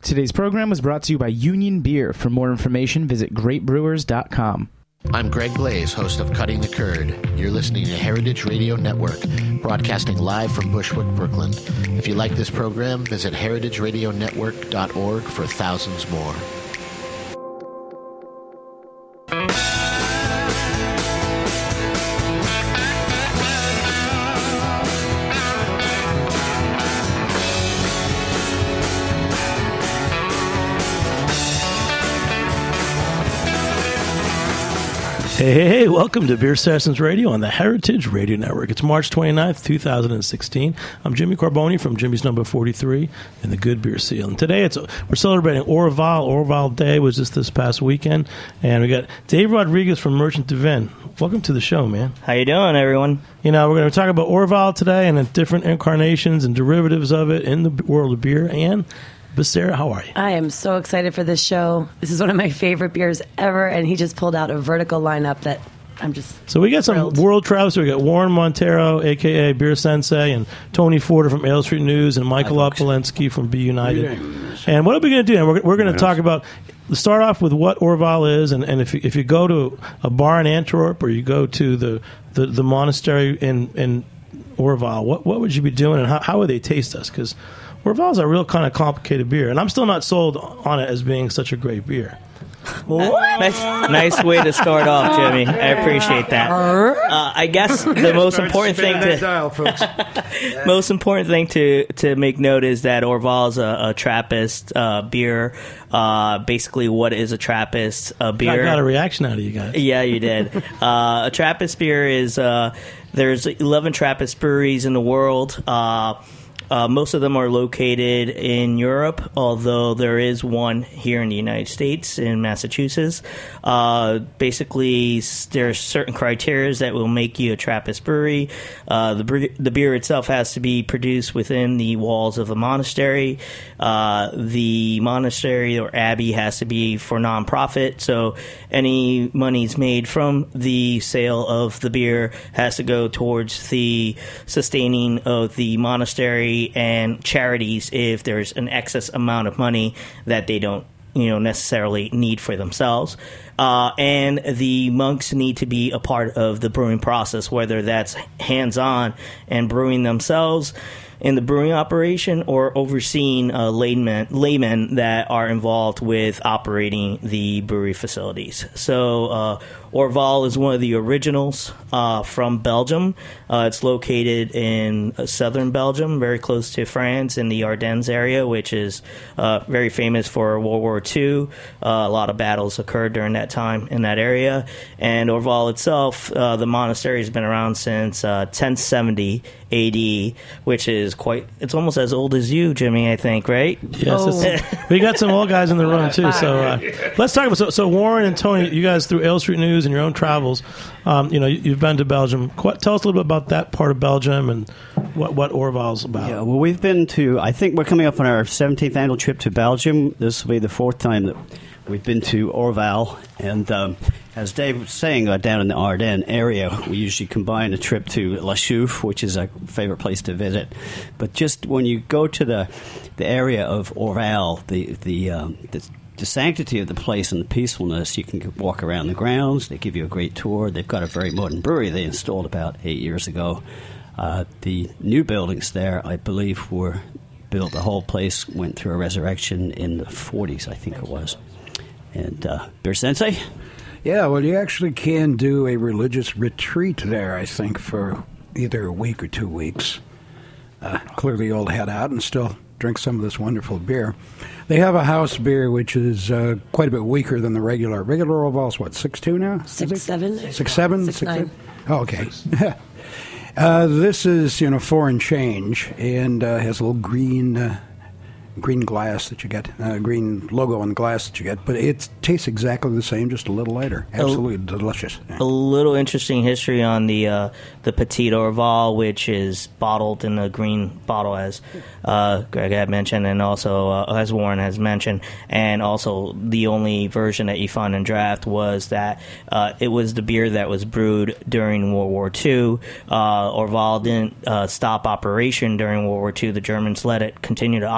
Today's program was brought to you by Union Beer. For more information, visit greatbrewers.com. I'm Greg Blaze, host of Cutting the Curd. You're listening to Heritage Radio Network, broadcasting live from Bushwick, Brooklyn. If you like this program, visit heritageradionetwork.org for thousands more. Hey, welcome to Beer Sessions Radio on the Heritage Radio Network. It's March 29th, 2016. I'm Jimmy Carboni from Jimmy's Number 43 and the Good Beer Seal. And today we're celebrating Orval. Orval Day was just this past weekend. And we got Dave Rodriguez from Merchant de Vin. Welcome to the show, man. How you doing, everyone? You know, we're going to talk about Orval today and the different incarnations and derivatives of it in the world of beer. And Sarah, how are you? I am so excited for this show. This is one of my favorite beers ever, and he just pulled out a vertical lineup that I'm just So we got thrilled. some world travelers. We got Warren Montero, a.k.a. Beer Sensei, and Tony Forder from Ale Street News, and Michael Opolensky from Be United. And what are we going to do? And we're going to talk about, start off with what Orval is, and if you go to a bar in Antwerp or you go to the monastery in Orval, what would you be doing, and how would they taste us? Because Orval is a real kind of complicated beer, and I'm still not sold on it as being such a great beer. Nice way to start off, Jimmy. I appreciate that. I guess the most important thing to make note is that Orval is a Trappist beer. Basically, what is a Trappist beer? I got a reaction out of you guys. Yeah, you did. A Trappist beer is there's 11 Trappist breweries in the world. Most of them are located in Europe, although there is one here in the United States, in Massachusetts. Basically, there are certain criteria that will make you a Trappist brewery. The beer itself has to be produced within the walls of a monastery. The monastery or abbey has to be for nonprofit, so any monies made from the sale of the beer has to go towards the sustaining of the monastery and charities if there's an excess amount of money that they don't necessarily need for themselves. And the monks need to be a part of the brewing process, whether that's hands-on and brewing themselves in the brewing operation or overseeing laymen that are involved with operating the brewery facilities. So Orval is one of the originals from Belgium. It's located in southern Belgium, very close to France, in the Ardennes area, which is very famous for World War II. A lot of battles occurred during that time in that area. And Orval itself, the monastery has been around since 1070 AD, which is it's almost as old as you, Jimmy, I think, right? Yes. We got some old guys in the room, too. So let's talk about, so Warren and Tony, you guys through Ale Street News and your own travels, you've been to Belgium. Tell us a little bit about that part of Belgium and what Orval's about. Yeah, well, we've been to, I think we're coming up on our 17th annual trip to Belgium. This will be the fourth time that we've been to Orval, and as Dave was saying, down in the Ardennes area, we usually combine a trip to La Chouffe, which is a favorite place to visit. But just when you go to the area of Orval, the sanctity of the place and the peacefulness, you can walk around the grounds. They give you a great tour. They've got a very modern brewery they installed about 8 years ago. The new buildings there, I believe, were built. The whole place went through a resurrection in the 40s, I think it was. And Beer Sensei? Yeah, well, you actually can do a religious retreat there, I think, for either a week or 2 weeks. Clearly you'll head out and still drink some of this wonderful beer. They have a house beer which is quite a bit weaker than the regular. Regular Orval's what, 6.2 now? 6.7. 6.7? 6.9. Oh, okay. This is, foreign change and has a little green glass that you get, green logo on the glass that you get, but it tastes exactly the same, just a little lighter. Absolutely delicious. Yeah. A little interesting history on the Petit Orval, which is bottled in a green bottle, as Greg had mentioned, and also as Warren has mentioned, and also the only version that you find in draft was that it was the beer that was brewed during World War II. Orval didn't stop operation during World War II. The Germans let it continue to operate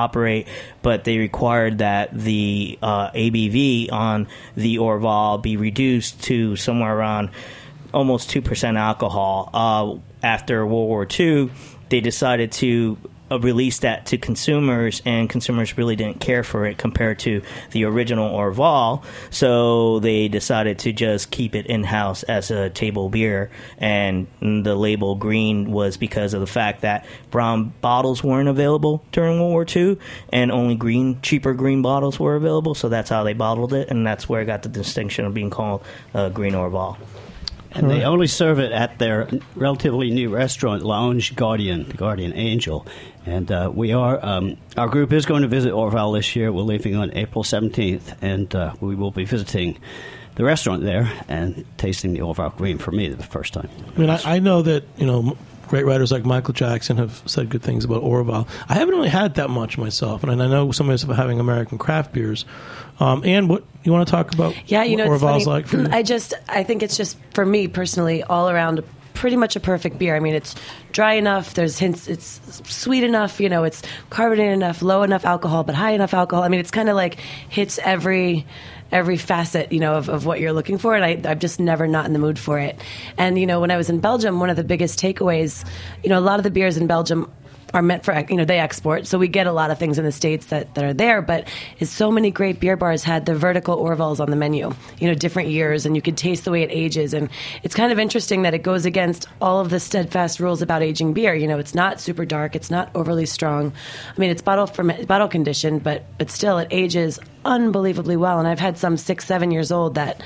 right, but they required that the ABV on the Orval be reduced to somewhere around almost 2% alcohol. After World War II, they decided to release that to consumers, and consumers really didn't care for it compared to the original Orval, so they decided to just keep it in-house as a table beer, and the label green was because of the fact that brown bottles weren't available during World War II, and only cheaper green bottles were available, so that's how they bottled it, and that's where it got the distinction of being called Green Orval. And they only serve it at their relatively new restaurant, Lounge Guardian, the Guardian Angel. And we are, our group is going to visit Orval this year. We're leaving on April 17th, and we will be visiting the restaurant there and tasting the Orval Green for me the first time. I mean, I know that, great writers like Michael Jackson have said good things about Orval. I haven't really had that much myself, and I know some of us are having American craft beers. And what you want to talk about? Yeah, what Orval's like for you? I think it's just, for me personally, all around pretty much a perfect beer. I mean, it's dry enough. There's hints. It's sweet enough. It's carbonated enough, low enough alcohol, but high enough alcohol. I mean, it's kind of like hits every facet, of what you're looking for, and I'm just never not in the mood for it. And, when I was in Belgium, one of the biggest takeaways, a lot of the beers in Belgium are meant for, they export, so we get a lot of things in the States that are there, but so many great beer bars had the vertical Orvals on the menu, different years, and you could taste the way it ages, and it's kind of interesting that it goes against all of the steadfast rules about aging beer. It's not super dark, it's not overly strong. I mean, it's bottle conditioned, but still, it ages unbelievably well, and I've had some 6-7 years old that,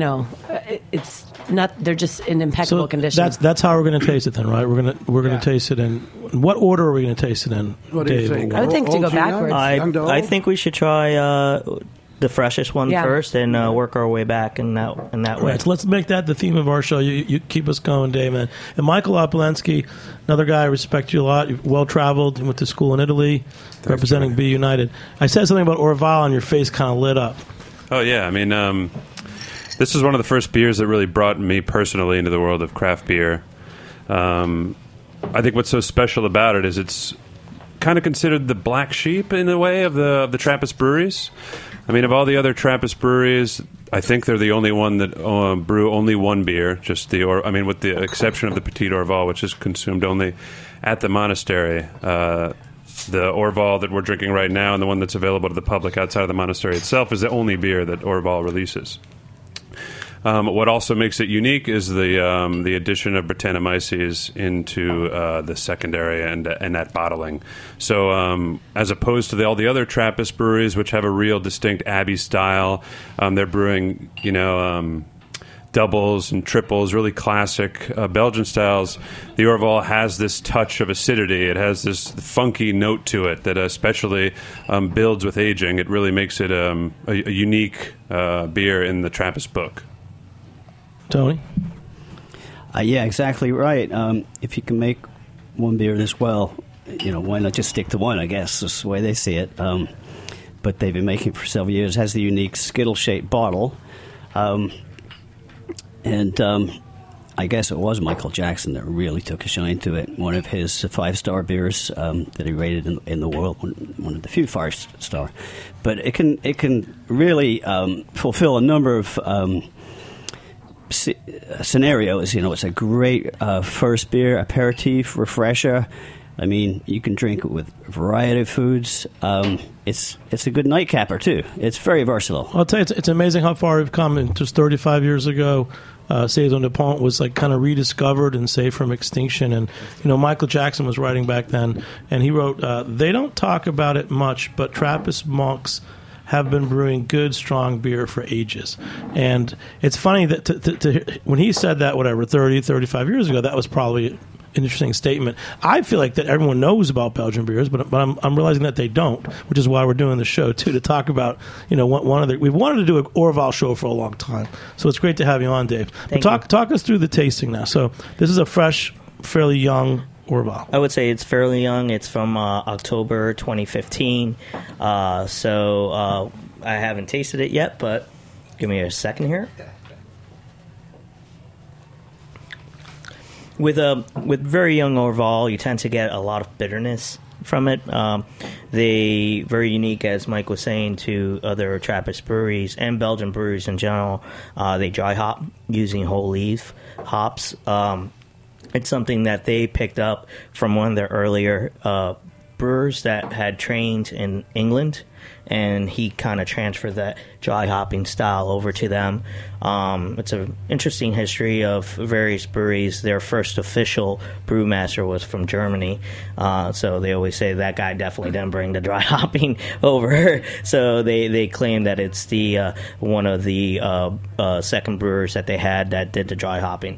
it's not. They're just in impeccable condition. That's how we're going to taste it then, right? We're going to taste it in what order are we going to taste it in? What do you think? I would think to go backwards. I think we should try the freshest one first and work our way back in that way. Right, so let's make that the theme of our show. You keep us going, Dave. And Michael Opolensky, another guy I respect you a lot. You're well-traveled. You went to school in Italy, representing B United. I said something about Orval and your face kind of lit up. Oh, yeah. I mean, this is one of the first beers that really brought me personally into the world of craft beer. I think what's so special about it is it's kind of considered the black sheep in a way of the Trappist breweries. I mean, of all the other Trappist breweries, I think they're the only one that brew only one beer, with the exception of the Petit Orval, which is consumed only at the monastery. The Orval that we're drinking right now and the one that's available to the public outside of the monastery itself is the only beer that Orval releases. What also makes it unique is the addition of Brettanomyces into the secondary and that bottling. So as opposed to all the other Trappist breweries, which have a real distinct Abbey style, they're brewing, doubles and triples, really classic Belgian styles. The Orval has this touch of acidity. It has this funky note to it that especially builds with aging. It really makes it a unique beer in the Trappist book. Tony? Yeah, exactly right. If you can make one beer this well, why not just stick to one, I guess. That's the way they see it. But they've been making it for several years. It has the unique Skittle-shaped bottle. And I guess it was Michael Jackson that really took a shine to it. One of his 5-star beers that he rated in the world, one of the few 5-star. But it can really fulfill a number of scenarios. It's a great first beer, aperitif, refresher. I mean, you can drink it with a variety of foods. It's a good nightcapper, too. It's very versatile. I'll tell you, it's amazing how far we've come. And just 35 years ago, Saison de Pont was kind of rediscovered and saved from extinction. And, Michael Jackson was writing back then, and he wrote, they don't talk about it much, but Trappist monks have been brewing good, strong beer for ages. And it's funny that when he said that, 35 years ago, that was probably an interesting statement. I feel like that everyone knows about Belgian beers, but I'm realizing that they don't, which is why we're doing the show, too, to talk about, we've wanted to do an Orval show for a long time. So it's great to have you on, Dave. But talk us through the tasting now. So this is a fresh, fairly young Orval. I would say it's fairly young. It's from October 2015. So I haven't tasted it yet, but give me a second here. With very young Orval, you tend to get a lot of bitterness from it. They very unique, as Mike was saying, to other Trappist breweries and Belgian breweries in general. They dry hop using whole leaf hops. It's something that they picked up from one of their earlier brewers that had trained in England, and he kind of transferred that dry hopping style over to them. It's an interesting history of various breweries. Their first official brewmaster was from Germany, so they always say that guy definitely didn't bring the dry hopping over. So they claim that it's the one of the second brewers that they had that did the dry hopping.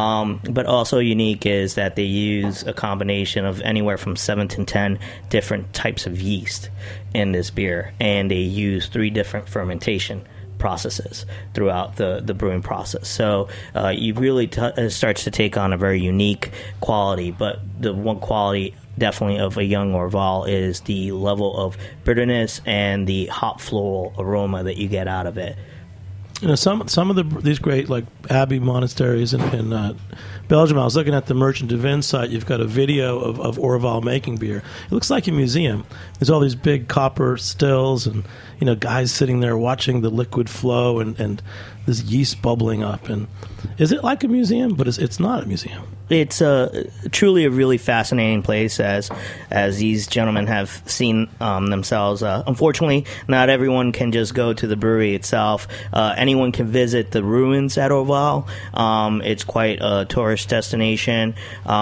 But also unique is that they use a combination of anywhere from 7 to 10 different types of yeast in this beer, and they use 3 different fermentation processes throughout the brewing process. So you really starts to take on a very unique quality, but the one quality definitely of a young Orval is the level of bitterness and the hop floral aroma that you get out of it. You know, some of these great like abbey monasteries in Belgium. I was looking at the Merchant de Vin site. You've got a video of Orval making beer. It looks like a museum. There's all these big copper stills, and guys sitting there watching the liquid flow and this yeast bubbling up. And is it like a museum? But it's not a museum. It's truly a really fascinating place, as these gentlemen have seen themselves. Unfortunately, not everyone can just go to the brewery itself. Anyone can visit the ruins at Orval. It's quite a tourist destination,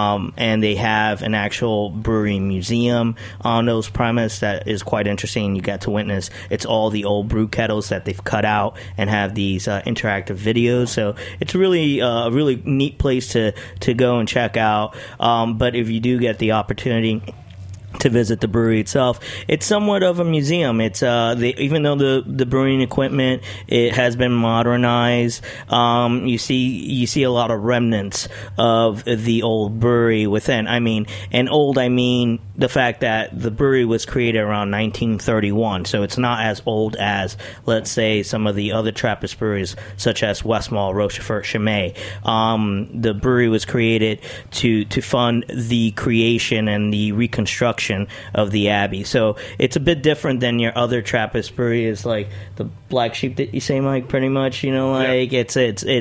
and they have an actual brewery museum on those premises that is quite interesting. You get to witness it's all the old brew kettles that they've cut out and have these interactive videos. So it's really a really neat place to go and check out. But if you do get the opportunity to visit the brewery itself, it's somewhat of a museum. It's even though the brewing equipment, it has been modernized, you see a lot of remnants of the old brewery within. I mean the fact that the brewery was created around 1931, so it's not as old as, let's say, some of the other Trappist breweries such as Westmalle, Rochefort, Chimay. The brewery was created to fund the creation and the reconstruction of the abbey. So it's a bit different than your other Trappist breweries, like the Black Sheep that you say, Mike, pretty much, it's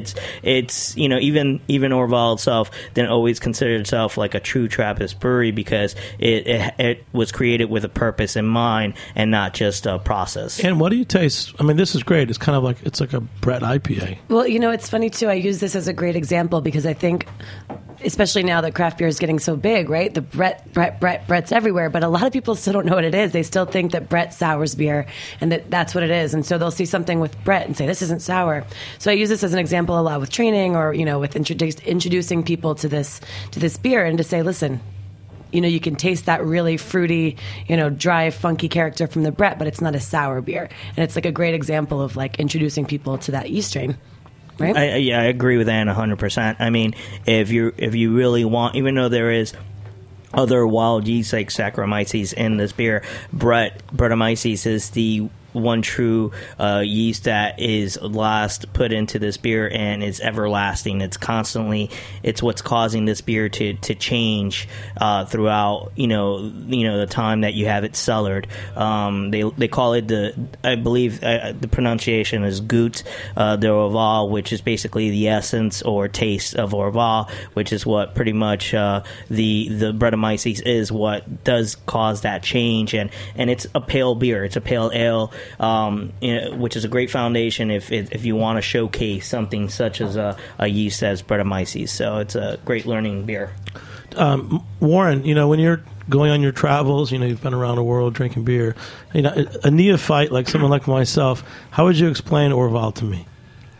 even Orval itself didn't always consider itself like a true Trappist brewery, because it was created with a purpose in mind and not just a process. And what do you taste? I mean, this is great. It's kind of like, it's like a Brett IPA. Well, it's funny too. I use this as a great example because I think, especially now that craft beer is getting so big, right? The Brett's everywhere, but a lot of people still don't know what it is. They still think that Brett sours beer and that's what it is. And so they'll see something with Brett and say, this isn't sour. So I use this as an example a lot with training, or, with introducing people to this beer, and to say, listen, you can taste that really fruity, dry, funky character from the Brett, but it's not a sour beer. And it's like a great example of like introducing people to that yeast strain. Right? I agree with Ann 100%. I mean, if you really want, even though there is other wild yeast like Saccharomyces in this beer, Brettanomyces is the one true yeast that is last put into this beer and is everlasting. It's what's causing this beer to change throughout the time that you have it cellared. They call it I believe the pronunciation is Goût de Orval, which is basically the essence or taste of Orval, which is what pretty much the Brettanomyces is what does cause that change. And it's a pale beer. It's a pale ale. Which is a great foundation if you want to showcase something such as a yeast as Brettanomyces. So it's a great learning beer. Warren, when you're going on your travels, you've been around the world drinking beer. A neophyte like someone like myself, how would you explain Orval to me?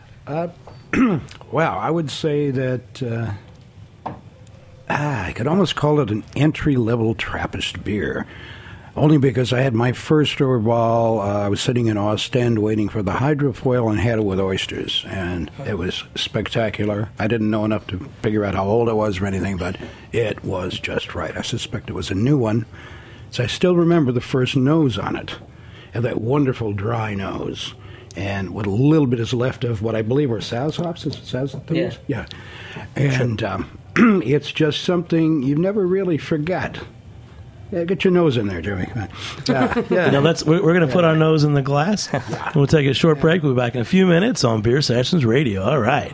Well, I would say that I could almost call it an entry-level Trappist beer. Only because I had my first Orval, I was sitting in Ostend waiting for the hydrofoil and had it with oysters, and it was spectacular. I didn't know enough to figure out how old it was or anything, but it was just right. I suspect it was a new one. So I still remember the first nose on it, and that wonderful dry nose, and what a little bit is left of what I believe are Saz hops. Is it Saz? Yeah. And it's just something you never really forget. Yeah, get your nose in there, Jimmy. Yeah. Now we're going to put our nose in the glass. And we'll take a short break. We'll be back in a few minutes on Beer Sessions Radio. All right.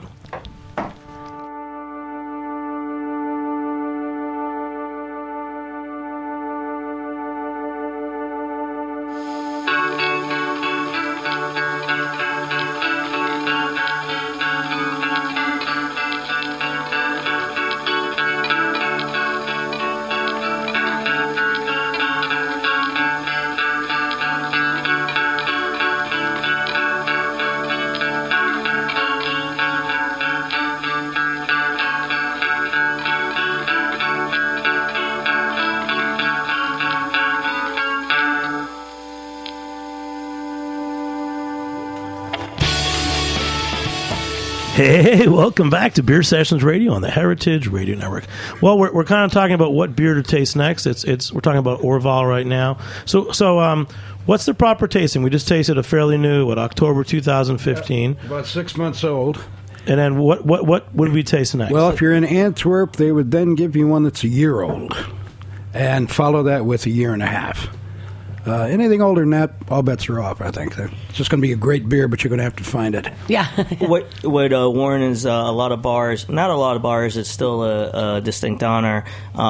Hey, welcome back to Beer Sessions Radio on the Heritage Radio Network. Well, we're kind of talking about what beer to taste next. We're talking about Orval right now. So what's the proper tasting? We just tasted a fairly new, October 2015. About 6 months old. And then what would we taste next? Well, if you're in Antwerp, they would then give you one that's a year old, and follow that with a year and a half. Anything older than that, all bets are off, I think. It's just going to be a great beer, but you're going to have to find it. Yeah. What Warren is a lot of bars, not a lot of bars, it's still a distinct honor.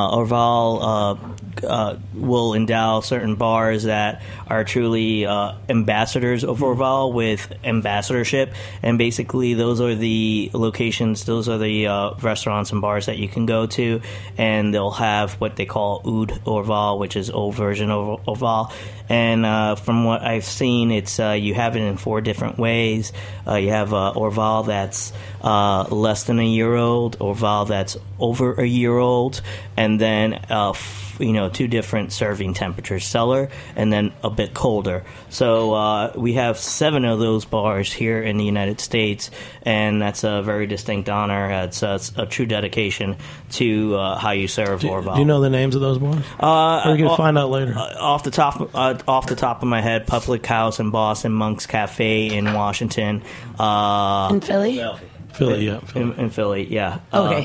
Orval will endow certain bars that are truly ambassadors of Orval with ambassadorship. And basically, those are the locations, those are the restaurants and bars that you can go to. And they'll have what they call Oud Orval, which is old version of Orval. And from what I've seen, it's you have it in 4 different ways. You have Orval that's less than a year old, Orval that's over a year old, and then 2 different serving temperatures, cellar, and then a bit colder. So we have 7 of those bars here in the United States, and that's a very distinct honor. It's a true dedication to how you serve Orval. Do you know the names of those bars? Or you can find out later. Off the top of my head, Public House in Boston, Monk's Cafe in Washington. In Philly? Philly, yeah. In Philly, yeah.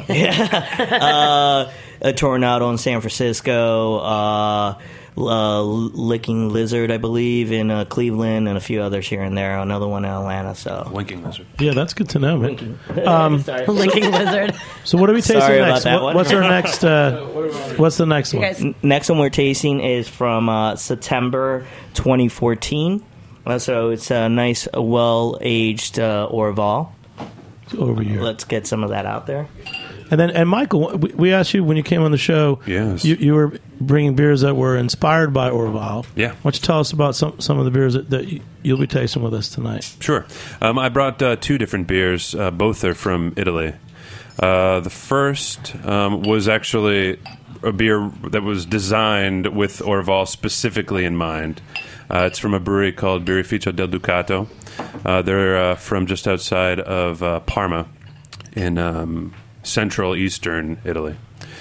Okay. A Tornado in San Francisco, Licking Lizard, I believe, in Cleveland, and a few others here and there. Another one in Atlanta. So Winking Lizard. Yeah, that's good to know, man. Linking Lizard. So what are we tasting Sorry next? about that one. What's our next? What's the next one? Guys. Next one we're tasting is from September 2014. So it's a nice, well-aged Orval. Over here. Let's get some of that out there. And Michael, we asked you when you came on the show. Yes. You were bringing beers that were inspired by Orval. Yeah. Why don't you tell us about some of the beers that you'll be tasting with us tonight? Sure. I brought 2 different beers. Both are from Italy. The first was actually a beer that was designed with Orval specifically in mind. It's from a brewery called Birrificio del Ducato. They're from just outside of Parma in central eastern Italy.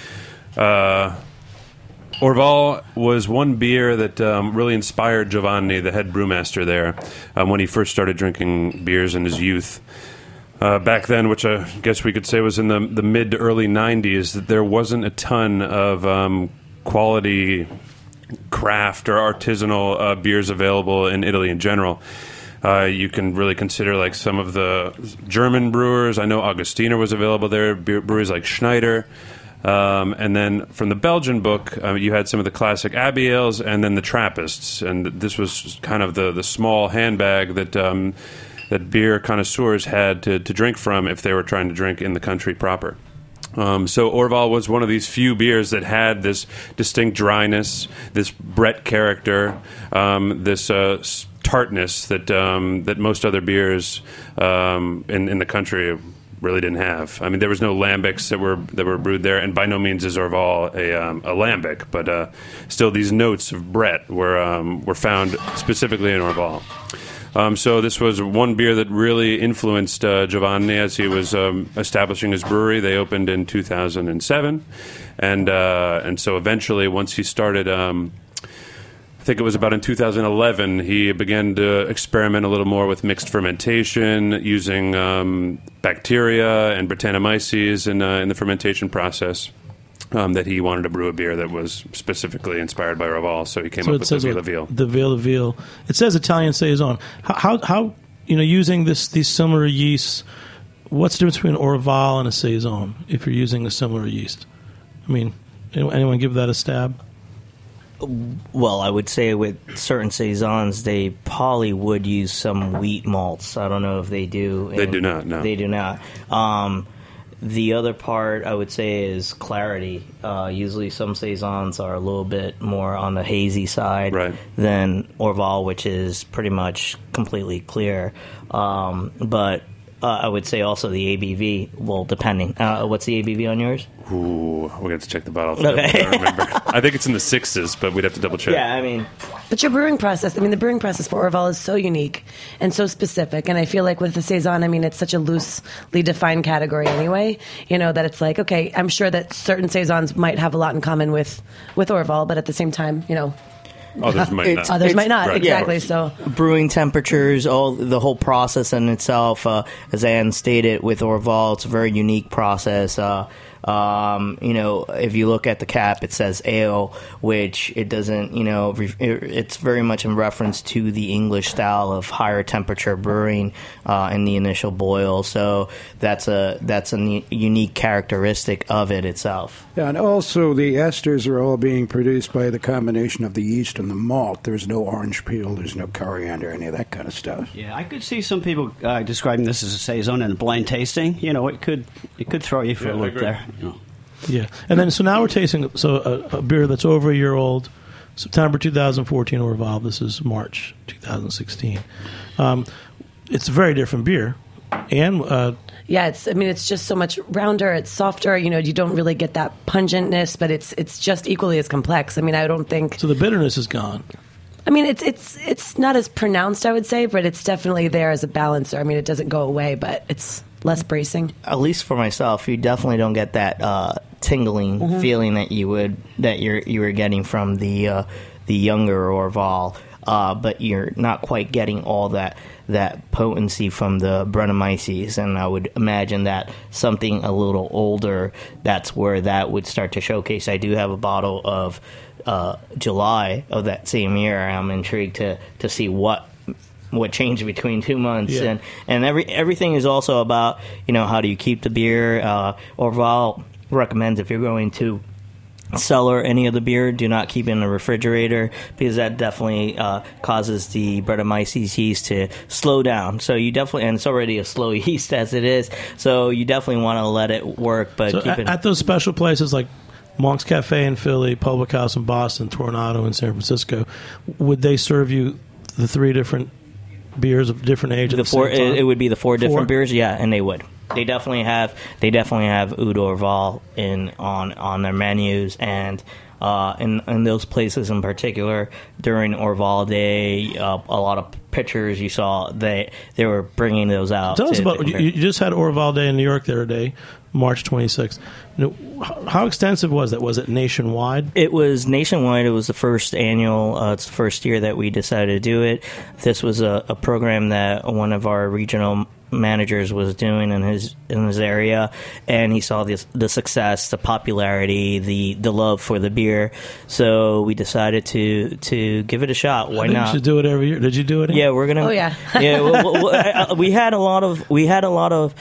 Orval was one beer that really inspired Giovanni, the head brewmaster there, when he first started drinking beers in his youth. Back then, which I guess we could say was in the mid to early 90s, that there wasn't a ton of quality craft or artisanal beers available in Italy in general. You can really consider like some of the German brewers. I know Augustiner was available there, breweries like Schneider. And then from the Belgian book, you had some of the classic Abbey ales and then the Trappists. And this was kind of the small handbag that that beer connoisseurs had to drink from if they were trying to drink in the country proper. So Orval was one of these few beers that had this distinct dryness, this Brett character, this tartness that most other beers in the country really didn't have. I mean, there was no lambics that were brewed there, and by no means is Orval a lambic, but still these notes of Brett were found specifically in Orval. So this was one beer that really influenced Giovanni as he was establishing his brewery. They opened in 2007, and so eventually, once he started, I think it was about in 2011, he began to experiment a little more with mixed fermentation, using bacteria and Brettanomyces in the fermentation process. that he wanted to brew a beer that was specifically inspired by Orval, so he came up with the Via Veal. The Via Veal. It says Italian Saison. How using these similar yeasts, what's the difference between Orval and a Saison if you're using a similar yeast? I mean, anyone give that a stab? Well, I would say with certain Saisons, they probably would use some wheat malts. I don't know if they do. They do not, no. They do not. The other part, I would say, is clarity. Usually some Saisons are a little bit more on the hazy side than Orval, which is pretty much completely clear. But I would say also the ABV, well, depending. What's the ABV on yours? Ooh, we're going to have to check the bottle. Okay. I don't remember. I think it's in the 6s, but we'd have to double check. Yeah, I mean... But your brewing process, the brewing process for Orval is so unique and so specific. And I feel like with the Saison, it's such a loosely defined category anyway, that it's like, okay, I'm sure that certain Saisons might have a lot in common with Orval, but at the same time, Others might not. Others might not, right, exactly. Yeah. So brewing temperatures, the whole process in itself, as Ann stated, with Orval, it's a very unique process. If you look at the cap, it says ale, which it doesn't, it's very much in reference to the English style of higher temperature brewing in the initial boil. So that's a unique characteristic of it itself. Yeah, and also the esters are all being produced by the combination of the yeast and the malt. There's no orange peel, there's no coriander, any of that kind of stuff. Yeah, I could see some people describing this as a Saison and a blind tasting. It could throw you for a loop there. Yeah, and then so now we're tasting a beer that's over a year old, September 2014 Orval. This is March 2016. It's a very different beer, and yeah, it's just so much rounder. It's softer. You don't really get that pungentness, but it's just equally as complex. I don't think so. The bitterness is gone. It's not as pronounced, I would say, but it's definitely there as a balancer. It doesn't go away, but it's less bracing. At least for myself, you definitely don't get that tingling feeling that you were getting from the younger Orval, but you're not quite getting all that potency from the Brettanomyces, and I would imagine that something a little older, that's where that would start to showcase. I do have a bottle of July of that same year. I'm intrigued to see what changed between 2 months, and everything is also about how do you keep the beer. Orval recommends if you're going to cellar any of the beer, do not keep it in the refrigerator, because that definitely causes the Brettanomyces yeast to slow down. So you definitely, and it's already a slow yeast as it is, so you definitely want to let it work. But so keep it at those special places like Monk's Cafe in Philly, Public House in Boston, Tornado in San Francisco, would they serve you the 3 different beers of different age? It would be the 4 different beers, yeah, and they would. They definitely have Oud Orval on their menus, and in those places in particular during Orval Day, a lot of pictures you saw they were bringing those out. Tell us about you just had Orval Day in New York the other day, March 26th. How extensive was that? Was it nationwide? It was nationwide. It was the first annual. It's the first year that we decided to do it. This was a program that one of our regional managers was doing in his area, and he saw the success, the popularity, the love for the beer. So we decided to give it a shot. Why not? You should do it every year. Did you do it? Yeah, we're gonna. Oh yeah. Yeah, we had a lot of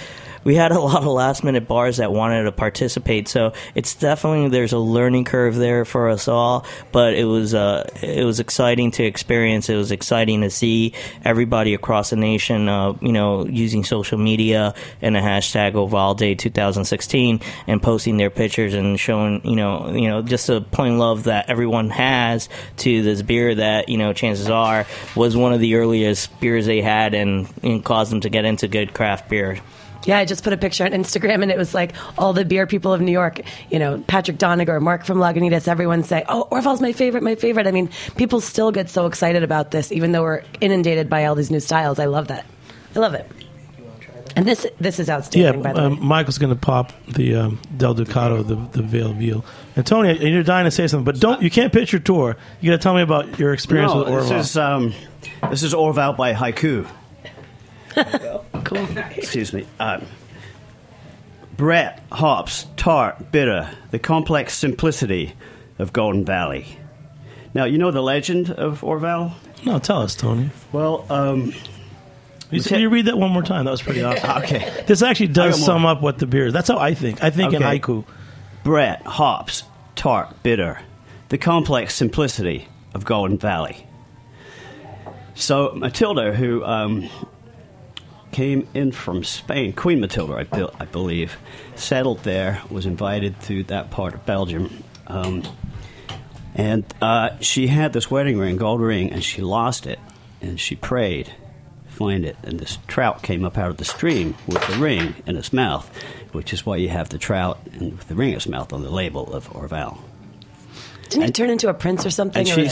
last minute bars that wanted to participate, so it's definitely, there's a learning curve there for us all, but it was exciting to experience. It was exciting to see everybody across the nation using social media and the hashtag Orval Day 2016 and posting their pictures and showing just a plain love that everyone has to this beer that chances are was one of the earliest beers they had and caused them to get into good craft beer. Yeah, I just put a picture on Instagram, and it was like all the beer people of New York, Patrick Doniger, Mark from Lagunitas, everyone say, oh, Orval's my favorite. People still get so excited about this, even though we're inundated by all these new styles. I love that. I love it. And this is outstanding, by the way. Michael's going to pop the Del Ducato, the Via Veal. And Tony, you're dying to say something, but you can't pitch your tour. You got to tell me about your experience with Orval. This is Orval by Haiku. Cool. Excuse me. Brett, hops, tart, bitter, the complex simplicity of Golden Valley. Now, you know the legend of Orval? No, tell us, Tony. Well, Can you read that one more time? That was pretty awesome. Okay. This actually does sum up what the beer is. That's how I think. I think in haiku. Brett, hops, tart, bitter, the complex simplicity of Golden Valley. So Matilda, who came in from Spain, Queen Matilda, I believe, settled there, was invited to that part of Belgium. And she had this wedding ring, gold ring, and she lost it. And she prayed to find it. And this trout came up out of the stream with the ring in its mouth, which is why you have the trout with the ring in its mouth on the label of Orval. Didn't he turn into a prince or something? And she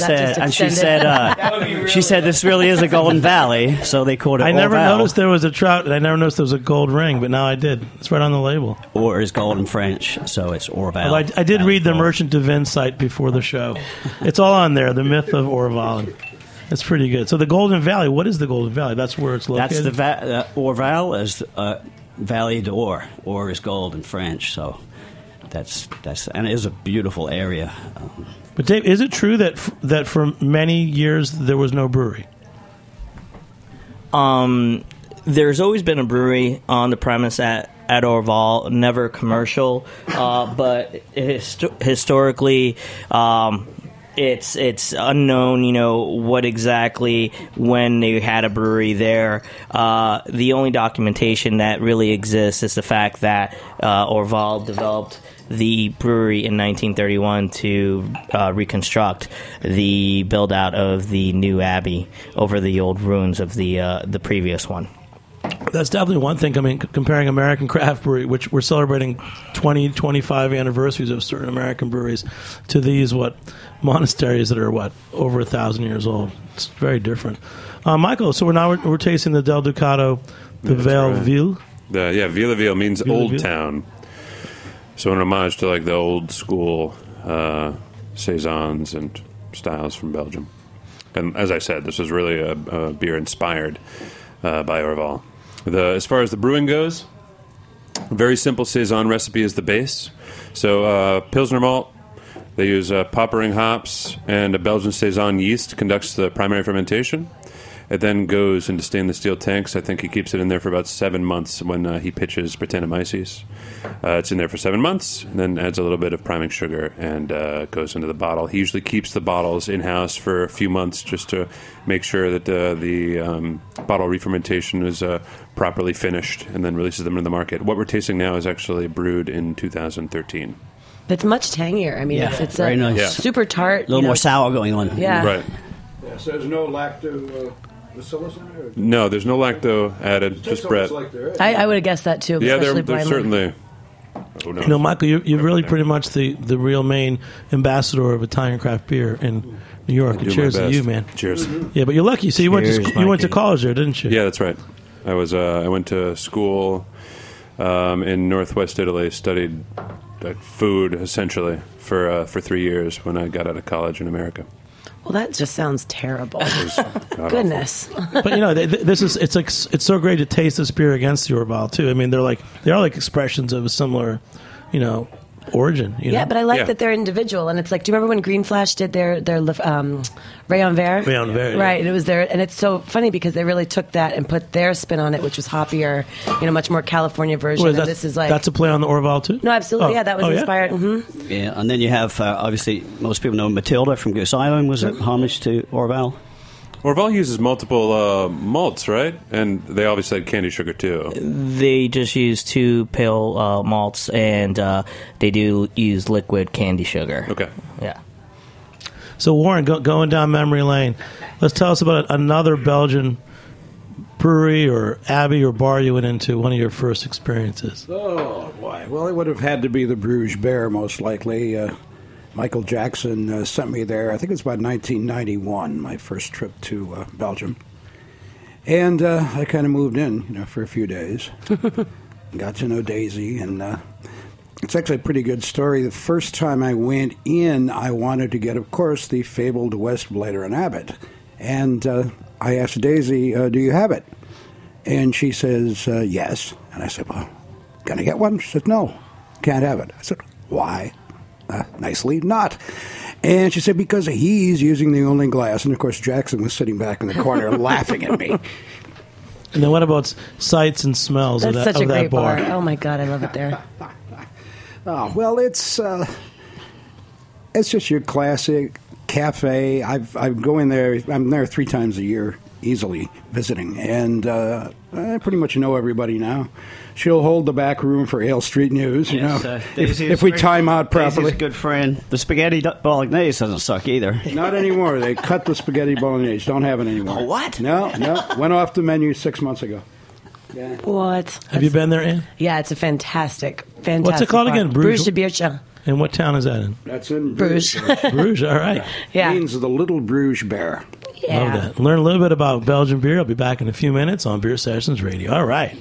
said, this really is a Golden Valley, so they called it I never Orval. noticed there was a trout, and I never noticed there was a gold ring, but now I did. It's right on the label. Or is gold in French, so it's Orval. Although I did read the Merchant de Vin site before the show. It's all on there, the myth of Orval. It's pretty good. So the Golden Valley, what is the Golden Valley? That's where it's located? That's the Orval is Valley d'Or. Or is gold in French, so... That's and it is a beautiful area. But Dave, is it true that for many years there was no brewery? There's always been a brewery on the premise at Orval, never commercial, but historically. It's unknown, what exactly when they had a brewery there. The only documentation that really exists is the fact that Orval developed the brewery in 1931 to reconstruct the build-out of the new abbey over the old ruins of the previous one. That's definitely one thing. I mean, comparing American craft brewery, which we're celebrating 20, 25 anniversaries of certain American breweries, to these, monasteries that are, over 1,000 years old. It's very different. Michael, so we're tasting the Del Ducato, the Ville-Ville. Ville-Ville means Ville-Ville. Old Town. So an homage to, the old school saisons and styles from Belgium. And as I said, this was really a beer inspired by Orval. As far as the brewing goes, a very simple saison recipe is the base. So Pilsner malt, they use Poppering hops, and a Belgian saison yeast conducts the primary fermentation. It then goes into stainless steel tanks. I think he keeps it in there for about 7 months when he pitches Brettanomyces. It's in there for 7 months, and then adds a little bit of priming sugar and goes into the bottle. He usually keeps the bottles in-house for a few months just to make sure that the bottle re-fermentation is properly finished, and then releases them into the market. What we're tasting now is actually brewed in 2013. It's much tangier. I mean, it's very nice. Super tart. A little more sour going on. Yeah. Right. Yeah, so there's no lactobacillus in it? No, there's no lacto added, just Brett. Like there is. I would have guessed that too. Yeah, especially they're blind certainly... Who knows? Michael, you're really pretty much the real main ambassador of Italian craft beer in New York. Do Cheers my to best. you, man. Cheers. Yeah, but you're lucky. So you went Cheers, to college there, didn't you? Yeah, that's right. I went to school in northwest Italy, studied food essentially for 3 years when I got out of college in America. Well, that just sounds terrible. Goodness. But it's so great to taste this beer against the Orval too. I mean, they are like expressions of a similar, origin. Yeah, but I like Yeah. that they're individual, and it's like, do you remember when Green Flash did their Rayon Vert? Rayon Vert, yeah. Right, and it was there, and it's so funny because they really took that and put their spin on it, which was hoppier, much more California version. Well, and this is like that's a play on the Orval too. no, absolutely, Oh. yeah, that was Oh, yeah? inspired. Mm-hmm. Yeah, and then you have, obviously, most people know Matilda from Goose Island was a homage to Orval. Orval uses multiple malts, right? And they obviously had candy sugar too. They just use 2 pale malts, and they do use liquid candy sugar. Okay. Yeah. So Warren, going down memory lane, let's tell us about another Belgian brewery or abbey or bar you went into. One of your first experiences. Oh, boy. Well, it would have had to be the Bruges Bear, most likely. Michael Jackson sent me there. I think it was about 1991, my first trip to Belgium. And I kind of moved in, for a few days. Got to know Daisy, and it's actually a pretty good story. The first time I went in, I wanted to get, of course, the fabled Westblader and Abbott. And I asked Daisy, do you have it? And she says, yes. And I said, well, "Can I get one?" She said, "No, can't have it." I said, "Why?" Nicely not. And she said, "Because he's using the only glass." And, of course, Jackson was sitting back in the corner laughing at me. And then what about sights and smells That's of that, such a of that great bar? bar. Oh, my God, I love it there. Oh, well, it's just your classic cafe. I go in there. I'm there 3 times a year, easily visiting, and I pretty much know everybody now. She'll hold the back room for Ale Street News, you know, if we time out properly. Daisy's a good friend. The spaghetti bolognese doesn't suck either. Not anymore. They cut the spaghetti bolognese. Don't have it anymore. Oh, what? No. Went off the menu 6 months ago. Yeah. What? Have you been there, Ann? Yeah, it's a fantastic. What's it called bar. again? Bruges de Biertje. And what town is that in? That's in Bruges. Bruges, all right. Yeah. Means the Little Bruges Bear. Yeah. Love that. Learn a little bit about Belgian beer. I'll be back in a few minutes on Beer Sessions Radio. All right.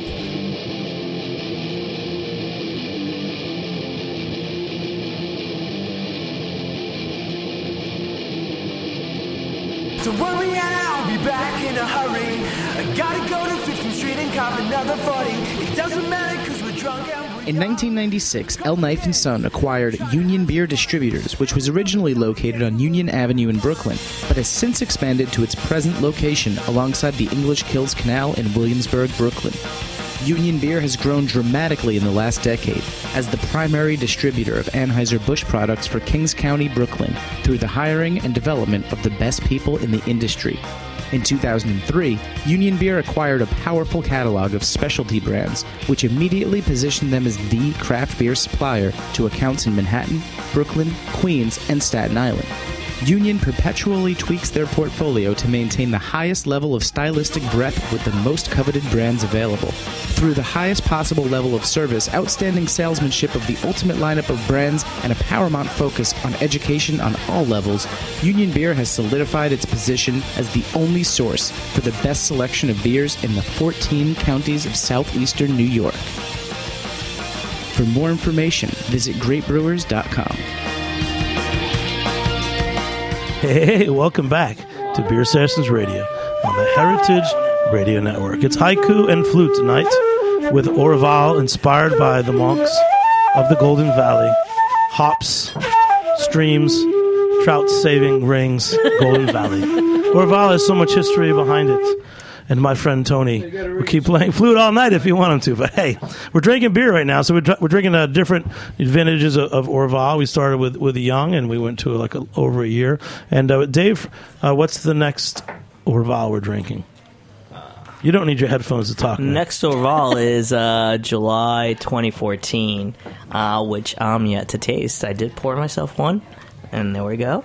Don't worry, and I'll be back in a hurry. I gotta go to 15th Street and cop another 40. It doesn't matter because we're drunk and In 1996, El Knife & Son acquired Union Beer Distributors, which was originally located on Union Avenue in Brooklyn, but has since expanded to its present location alongside the English Kills Canal in Williamsburg, Brooklyn. Union Beer has grown dramatically in the last decade as the primary distributor of Anheuser-Busch products for Kings County, Brooklyn, through the hiring and development of the best people in the industry. In 2003, Union Beer acquired a powerful catalog of specialty brands, which immediately positioned them as the craft beer supplier to accounts in Manhattan, Brooklyn, Queens, and Staten Island. Union perpetually tweaks their portfolio to maintain the highest level of stylistic breadth with the most coveted brands available. Through the highest possible level of service, outstanding salesmanship of the ultimate lineup of brands, and a paramount focus on education on all levels, Union Beer has solidified its position as the only source for the best selection of beers in the 14 counties of southeastern New York. For more information, visit greatbrewers.com. Hey, welcome back to Beer Sessions Radio on the Heritage Radio Network. It's Haiku and Flute tonight with Orval, inspired by the monks of the Golden Valley. Hops, streams, trout saving rings, Golden Valley. Orval has so much history behind it. And my friend Tony will keep playing flute all night if you want him to. But hey, we're drinking beer right now, so we're drinking different vintages of Orval. We started with the young, and we went to over a year. And Dave, what's the next Orval we're drinking? You don't need your headphones to talk. Man. Next Orval is July 2014, which I'm yet to taste. I did pour myself one, and there we go.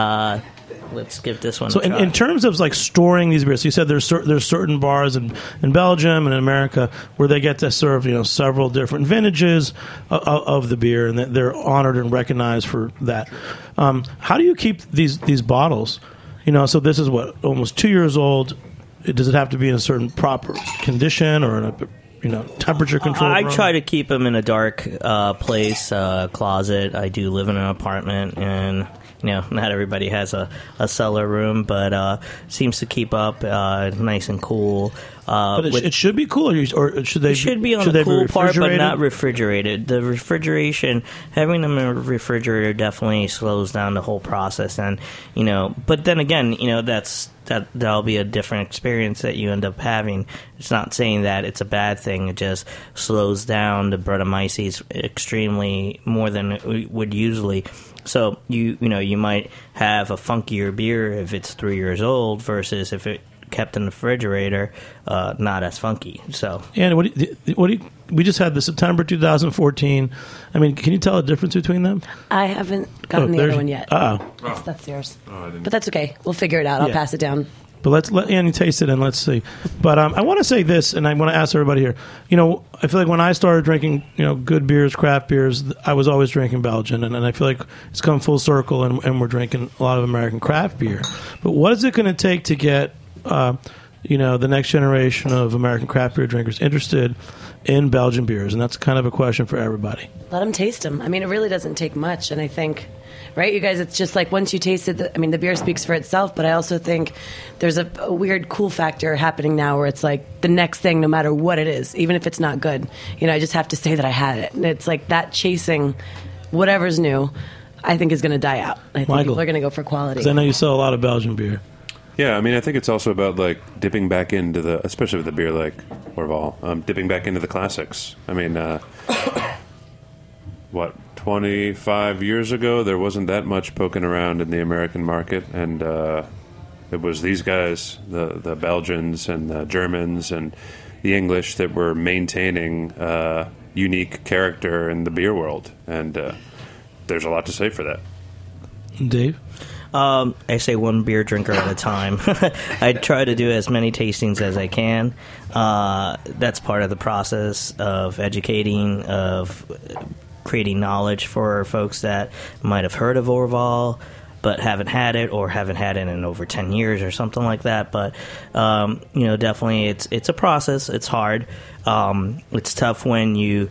Let's give this one a try. In terms of storing these beers, so you said there's certain bars in Belgium and in America where they get to serve several different vintages of the beer, and they're honored and recognized for that. How do you keep these bottles? So this is almost 2 years old. Does it have to be in a certain proper condition or in a temperature control room? I try to keep them in a dark place, closet. I do live in an apartment, and not everybody has a cellar room, but seems to keep up nice and cool. But it should be cool, or should they? It should be on the cool part, but not refrigerated. The refrigeration, having them in a refrigerator, definitely slows down the whole process. And but then again, that'll be a different experience that you end up having. It's not saying that it's a bad thing. It just slows down the Brettanomyces extremely more than it would usually. So you might have a funkier beer if it's 3 years old versus if it kept in the refrigerator, not as funky. So, and we just had the September 2014. I mean, can you tell the difference between them? I haven't gotten the other one yet. That's yours. But that's okay. We'll figure it out. I'll pass it down. But let's let Annie taste it and let's see. But I want to say this, and I want to ask everybody here. I feel like when I started drinking, good beers, craft beers, I was always drinking Belgian, and I feel like it's come full circle, and we're drinking a lot of American craft beer. But what is it going to take to get the next generation of American craft beer drinkers interested in Belgian beers? And that's kind of a question for everybody. Let them taste them. I mean, it really doesn't take much, and I think, right, you guys, it's just like once you taste it, the beer speaks for itself, but I also think there's a weird cool factor happening now where it's like the next thing, no matter what it is, even if it's not good, I just have to say that I had it. And it's like that chasing whatever's new, I think is going to die out. I think Michael, people are going to go for quality. Because I know you sell a lot of Belgian beer. Yeah, I mean, I think it's also about dipping back into especially with a beer like Orval, dipping back into the classics. I mean, 25 years ago, there wasn't that much poking around in the American market, and it was these guys, the Belgians and the Germans and the English, that were maintaining unique character in the beer world, and there's a lot to say for that. Dave? I say one beer drinker at a time. I try to do as many tastings as I can. That's part of the process of educating, of creating knowledge for folks that might have heard of Orval but haven't had it, or haven't had it in over 10 years or something like that. But, definitely it's a process. It's hard. It's tough when you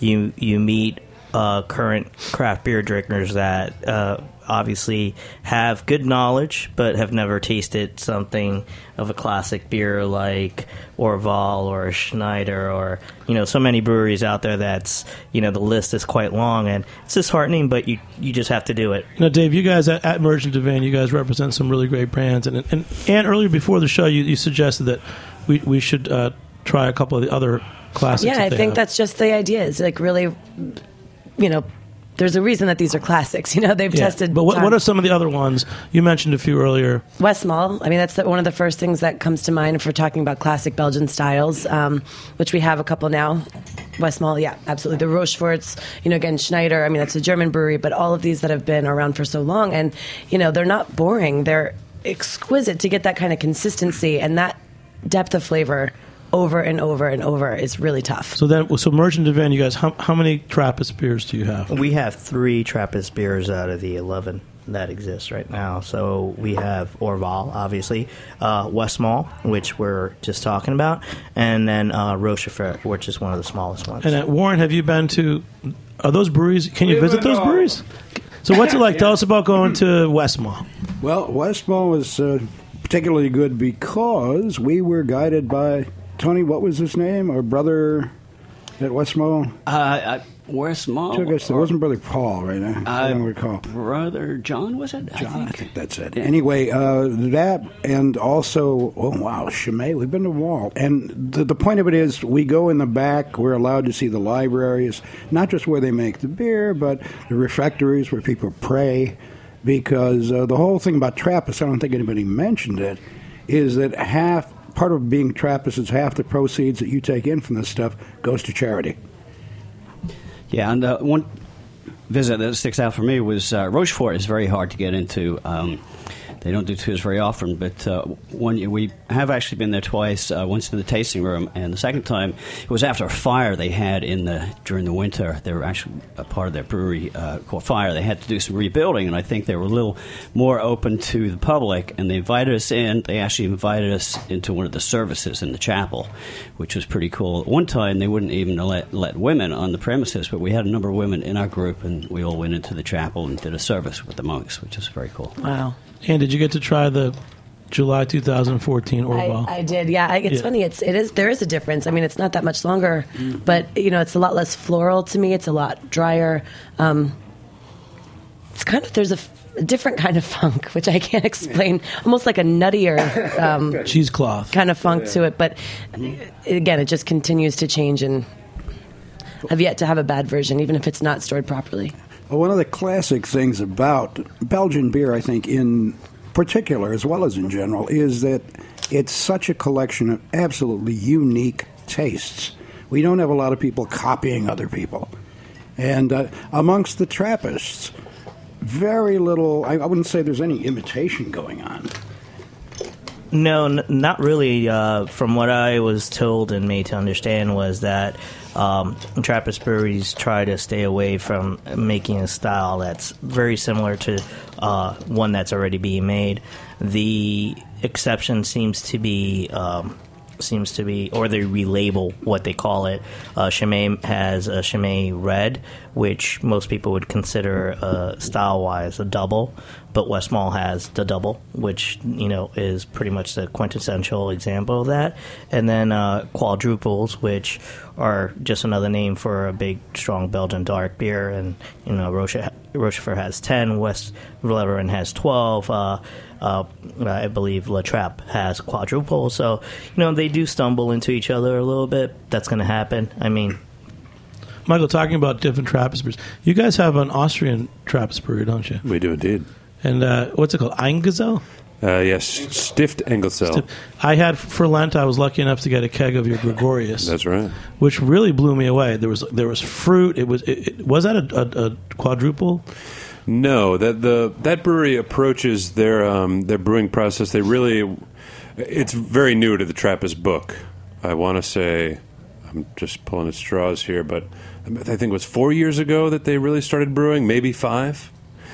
meet current craft beer drinkers that obviously have good knowledge but have never tasted something of a classic beer like Orval or Schneider, or so many breweries out there that's the list is quite long, and it's disheartening, but you just have to do it. Dave, you guys at Merchant de Vin, you guys represent some really great brands, and earlier before the show you suggested that we should try a couple of the other classics. Yeah, I think that's just the idea, is like really there's a reason that these are classics. They've tested. But what are some of the other ones? You mentioned a few earlier. Westmalle. I mean, that's one of the first things that comes to mind if we're talking about classic Belgian styles, which we have a couple now. Westmalle, yeah, absolutely. The Rocheforts, again, Schneider. I mean, that's a German brewery, but all of these that have been around for so long, and they're not boring. They're exquisite to get that kind of consistency and that depth of flavor over and over and over is really tough. So Merchant de Vin, you guys, how many Trappist beers do you have? We have 3 Trappist beers out of the 11 that exist right now. So we have Orval, obviously, Westmalle, which we're just talking about, and then Rochefort, which is one of the smallest ones. And Warren, have you been to? Are those breweries? Can you visit those breweries? So what's it like? Tell us about going to Westmalle. Well, Westmalle was particularly good because we were guided by Tony, what was his name? Our brother at Westmalle? Westmalle? It wasn't Brother Paul, right? I don't recall. Brother John, was it? John, I think that's it. Yeah. Anyway, that, and also, Chimay, we've been to Walt. And the point of it is, we go in the back, we're allowed to see the libraries, not just where they make the beer, but the refectories where people pray, because the whole thing about Trappist, I don't think anybody mentioned it, is that part of being Trappist is half the proceeds that you take in from this stuff goes to charity. Yeah, and one visit that sticks out for me was Rochefort is very hard to get into. They don't do tours very often, but we have actually been there twice. Once to the tasting room, and the second time it was after a fire they had during the winter. They were actually a part of their brewery caught fire. They had to do some rebuilding, and I think they were a little more open to the public. And they invited us in. They actually invited us into one of the services in the chapel, which was pretty cool. At one time, they wouldn't even let women on the premises, but we had a number of women in our group, and we all went into the chapel and did a service with the monks, which was very cool. Wow. And did you get to try the July 2014 Orval? I did, yeah. It's funny. There is a difference. I mean, it's not that much longer, but it's a lot less floral to me. It's a lot drier. It's kind of, there's a different kind of funk, which I can't explain. Almost like a nuttier cheesecloth kind of funk to it. But again, it just continues to change, and I've yet to have a bad version, even if it's not stored properly. Well, one of the classic things about Belgian beer, I think, in particular, as well as in general, is that it's such a collection of absolutely unique tastes. We don't have a lot of people copying other people. And amongst the Trappists, very little, I wouldn't say there's any imitation going on. No, not really. From what I was told and made to understand was that Trappist breweries try to stay away from making a style that's very similar to one that's already being made. The exception seems to be, or they relabel what they call it. Chimay has a Chimay Red, which most people would consider style-wise a double, but Westmalle has the double, which is pretty much the quintessential example of that. And then quadruples, which are just another name for a big, strong Belgian dark beer. And Rochefort has 10, West Vleverin has 12. I believe La Trappe has quadruple. So, they do stumble into each other a little bit. That's going to happen. I mean, Michael, talking about different Trappist breweries, you guys have an Austrian Trappist brewery, don't you? We do indeed. And what's it called? Eingesell? Yes, Stift Engelsell. I had, for Lent, I was lucky enough to get a keg of your Gregorius. That's right. Which really blew me away. There was fruit. Was that a quadruple? No, that brewery approaches their brewing process. It's very new to the Trappist book. I want to say, I'm just pulling at straws here, but I think it was 4 years ago that they really started brewing, maybe 5.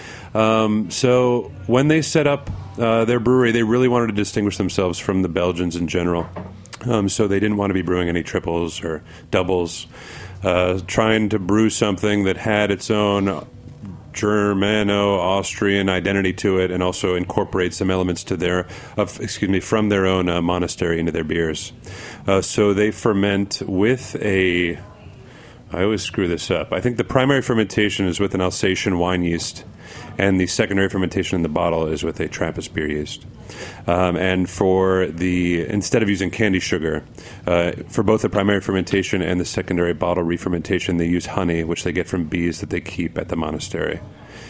So when they set up their brewery, they really wanted to distinguish themselves from the Belgians in general. So they didn't want to be brewing any triples or doubles, trying to brew something that had its own Germano-Austrian identity to it, and also incorporate some elements from their own monastery into their beers. So they ferment with I always screw this up. I think the primary fermentation is with an Alsatian wine yeast, and the secondary fermentation in the bottle is with a Trappist beer yeast. And instead of using candy sugar, for both the primary fermentation and the secondary bottle re-fermentation, they use honey, which they get from bees that they keep at the monastery.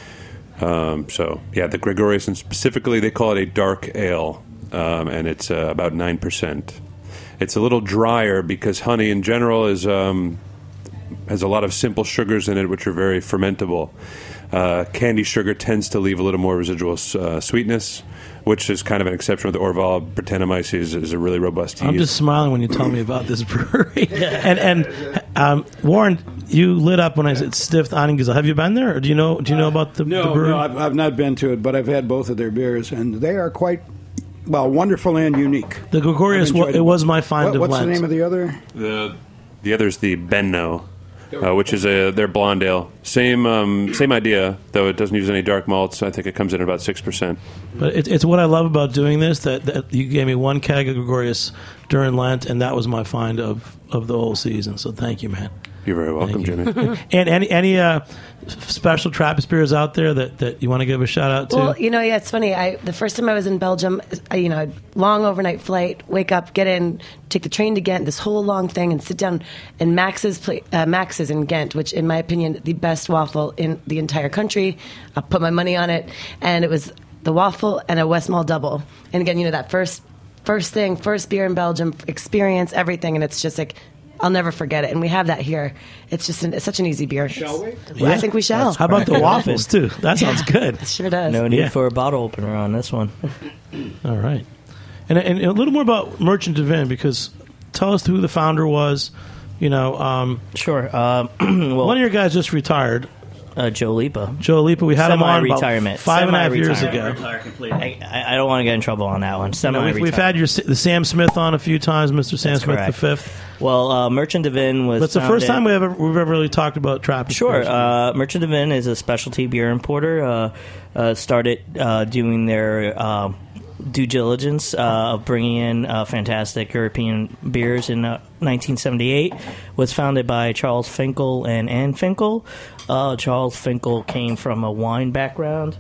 The Gregorius, and specifically they call it a dark ale, and it's about 9%. It's a little drier because honey in general has a lot of simple sugars in it, which are very fermentable. Candy sugar tends to leave a little more residual sweetness, which is kind of an exception with the Orval. Brettanomyces is a really robust yeast. I'm just smiling when you tell me about this brewery. And Warren, you lit up when I said Stift Eingesell. Have you been there, or do you know about the brewery? No, I've not been to it, but I've had both of their beers, and they are quite wonderful and unique. The Gregorius, it was my find of Lent. What's the name of the other? The other is the Benno. Which is their blonde ale. Same idea, though it doesn't use any dark malts. I think it comes in at about 6%. But it's what I love about doing this, that you gave me one keg of Gregorius during Lent, and that was my find of the whole season. So thank you, man. You're very welcome, Jimmy. And any special Trappist beers out there that you want to give a shout out to? Well, it's funny. The first time I was in Belgium, long overnight flight, wake up, get in, take the train to Ghent, this whole long thing, and sit down in Max's in Ghent, which, in my opinion, the best waffle in the entire country. I put my money on it, and it was the waffle and a Westmalle double. And again, that first beer in Belgium, experience, everything, and it's just like, I'll never forget it, and we have that here. It's just it's such an easy beer. Shall we? I think we shall. How about the waffles, too? That sounds good. It sure does. No need for a bottle opener on this one. All right. And a little more about Merchant of Vin, because tell us who the founder was. Sure. One of your guys just retired. Joe Lipa. Joe Lipa, we had him on about Semi-retirement. 5.5 years ago. I don't want to get in trouble on that one. We've had the Sam Smith on a few times, Mr. Sam Smith correct. the Fifth. Well, Merchant of Vin was. That's the first time we've ever really talked about Trappist. Sure. Merchant of Vin is a specialty beer importer. Started doing their due diligence of bringing in fantastic European beers in 1978. Was founded by Charles Finkel and Ann Finkel. Charles Finkel came from a wine background,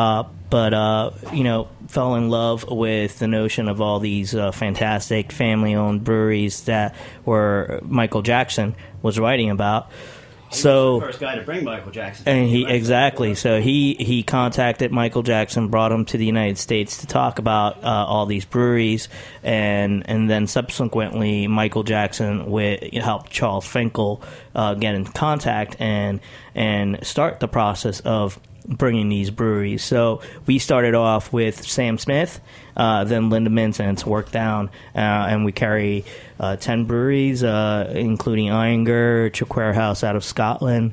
but fell in love with the notion of all these fantastic family-owned breweries that were Michael Jackson was writing about. He was the first guy to bring Michael Jackson. And So he contacted Michael Jackson, brought him to the United States to talk about all these breweries, and then subsequently Michael Jackson helped Charles Finkel get in contact and start the process of bringing these breweries. So we started off with Sam Smith, then Lindemans, and it's worked down. And we carry 10 breweries, including Iyengar, Chiquare House out of Scotland,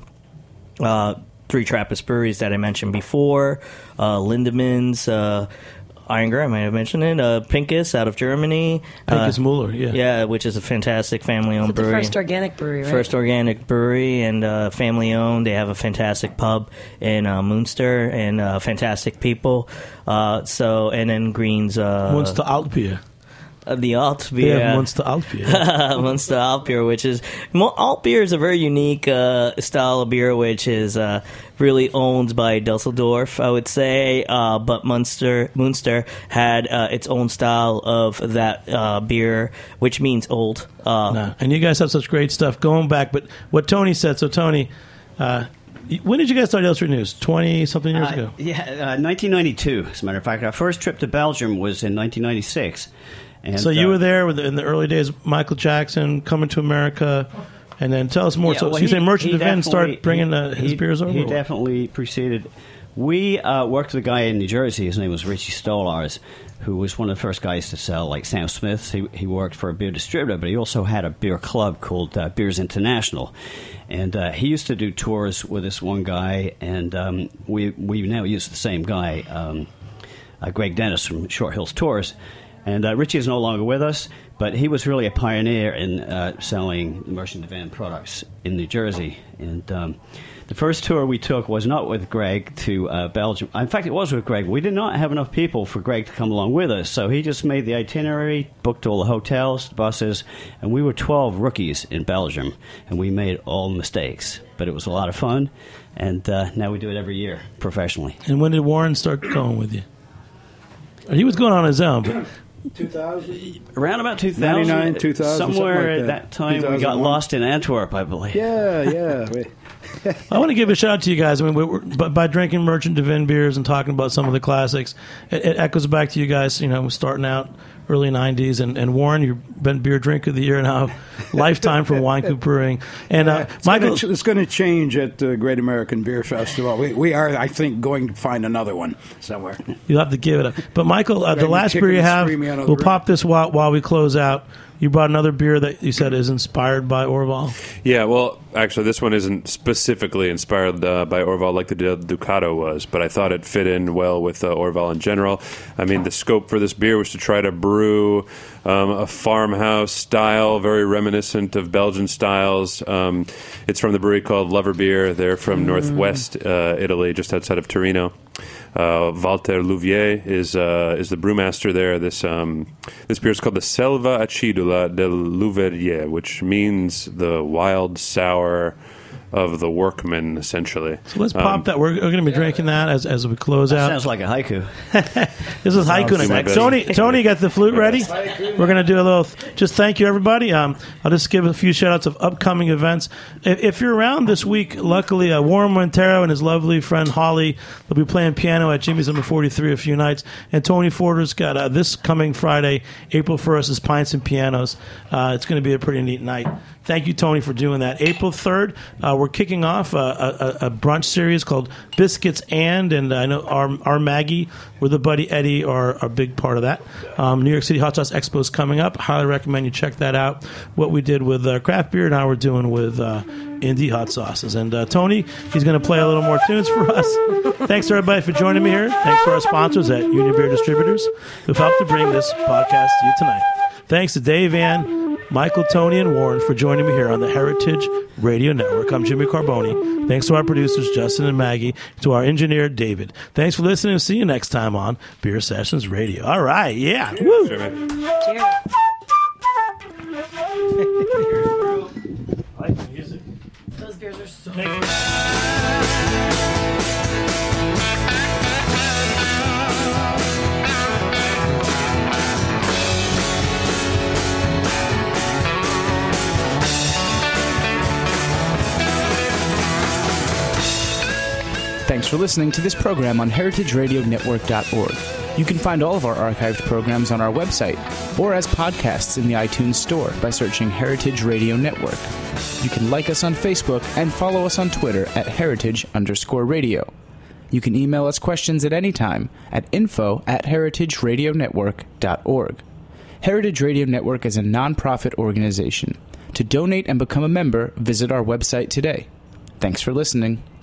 3 Trappist breweries that I mentioned before, Lindemans, Iyengar, I might have mentioned it. Pincus out of Germany. Pincus Müller, yeah. Yeah, which is a fantastic family-owned brewery. The first organic brewery, right? First organic brewery and family-owned. They have a fantastic pub in Münster and fantastic people. And then Green's... Munster Altbier. The Altbier. Yeah, Munster Altbier. Munster Altbier, which is... Altbier is a very unique style of beer, which is really owned by Dusseldorf, I would say. But Münster had its own style of that beer, which means old. And you guys have such great stuff going back. But what Tony said, so Tony... when did you guys start Illustrated News? 20-something years ago? 1992, as a matter of fact. Our first trip to Belgium was in 1996. And, so you were there in the early days, Michael Jackson coming to America, and then tell us more. So you say Merchant of Vin started bringing his beers over? He definitely preceded. We worked with a guy in New Jersey. His name was Richie Stolars, who was one of the first guys to sell like Sam Smith's. He worked for a beer distributor, but he also had a beer club called Beers International. And he used to do tours with this one guy, and we now use the same guy, Greg Dennis from Short Hills Tours. And Richie is no longer with us, but he was really a pioneer in selling Merchant of Vin products in New Jersey. And the first tour we took was not with Greg to Belgium. In fact, it was with Greg. We did not have enough people for Greg to come along with us, so he just made the itinerary, booked all the hotels, the buses, and we were 12 rookies in Belgium, and we made all the mistakes. But it was a lot of fun, and now we do it every year professionally. And when did Warren start going with you? He was going on his own, but... 2000? Around about 2000. 99, 2000. Somewhere at that time we got lost in Antwerp, I believe. Yeah. I want to give a shout out to you guys. I mean, by drinking Merchant of Vin beers and talking about some of the classics, it echoes back to you guys, starting out early 90s. And Warren, you've been Beer Drink of the Year now, lifetime from Wine Coop Brewing. And Michael... It's going to change at the Great American Beer Festival. We are, I think, going to find another one somewhere. You'll have to give it up. But Michael, the last beer you have, we'll pop this while we close out. You brought another beer that you said is inspired by Orval. Yeah, well, actually, this one isn't specifically inspired by Orval like the Ducato was, but I thought it fit in well with Orval in general. I mean, the scope for this beer was to try to brew a farmhouse style, very reminiscent of Belgian styles. It's from the brewery called Lover Beer. They're from northwest Italy, just outside of Torino. Walter Louvier is the brewmaster there. This beer is called the Selva Acidula del Louverier, which means the wild sour of the workman, essentially. So let's pop that. We're going to be drinking that as we close out. Sounds like a haiku. This is haiku next. Tony, got the flute ready? We're going to do a little... Just thank you, everybody. I'll just give a few shout-outs of upcoming events. If you're around this week, luckily, Warren Montero and his lovely friend Holly will be playing piano at Jimmy's number 43 a few nights. And Tony Forder's got this coming Friday, April 1st, is Pints and Pianos. It's going to be a pretty neat night. Thank you, Tony, for doing that. April 3rd, we're kicking off a brunch series called Biscuits and I know our Maggie with the Buddy Eddie are a big part of that. New York City Hot Sauce Expo is coming up. Highly recommend you check that out. What we did with craft beer, now we're doing with indie hot sauces. And Tony, he's going to play a little more tunes for us. Thanks, everybody, for joining me here. Thanks to our sponsors at Union Beer Distributors who've helped to bring this podcast to you tonight. Thanks to Dave Ann, Michael, Tony, and Warren for joining me here on the Heritage Radio Network. I'm Jimmy Carboni. Thanks to our producers, Justin and Maggie, to our engineer, David. Thanks for listening. See you next time on Beer Sessions Radio. All right, yeah. Woo. Cheers. I like the music. Those beers are so Thanks for listening to this program on heritageradionetwork.org. You can find all of our archived programs on our website or as podcasts in the iTunes Store by searching Heritage Radio Network. You can like us on Facebook and follow us on Twitter at @heritage_radio. You can email us questions at any time at info@heritageradionetwork.org. Heritage Radio Network is a non-profit organization. To donate and become a member, visit our website today. Thanks for listening.